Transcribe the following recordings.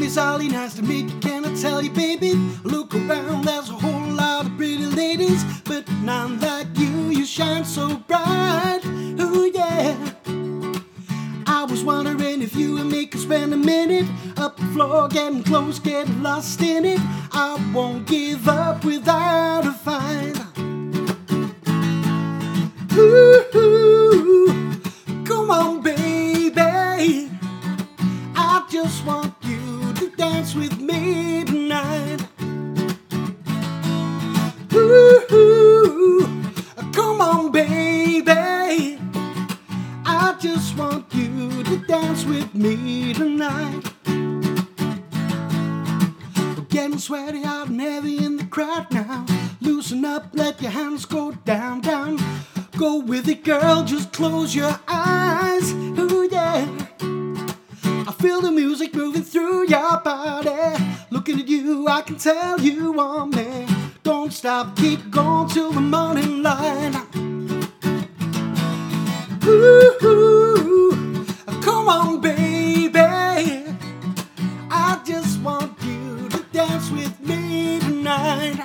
It's awfully nice to meet you, can I tell you, baby? Look around, there's a whole lot of pretty ladies, but none like you, you shine so bright. Ooh, yeah. I was wondering if you and me could spend a minute up the floor, getting close, getting lost in it. I won't give up without a fight. Ooh, come on, baby. I just want you to dance with me tonight. Ooh, come on, baby. I just want you to dance with me tonight. We're getting sweaty, hot and heavy in the crowd now. Loosen up, let your hands go down, down. Go with it, girl, just close your eyes. Ooh, yeah. I feel the music moving through your body. Looking at you, I can tell you want me. Don't stop, keep going till the morning light. Ooh, come on, baby. I just want you to dance with me tonight.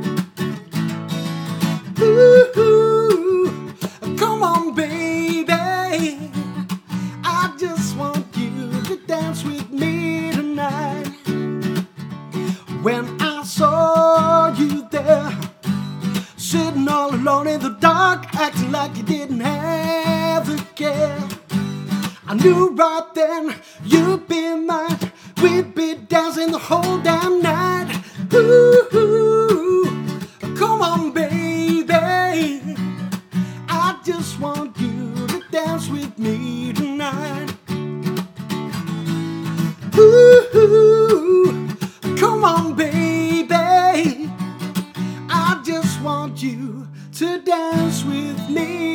Ooh, come on, baby. I just want you to dance with me tonight. When I saw you there, sitting all alone in the dark, acting like you didn't have a care, I knew right then you'd be mine. We'd be dancing the whole damn night. Ooh, come on, baby. I just want you to dance with me tonight. Ooh, come on, baby. I just want you to dance with me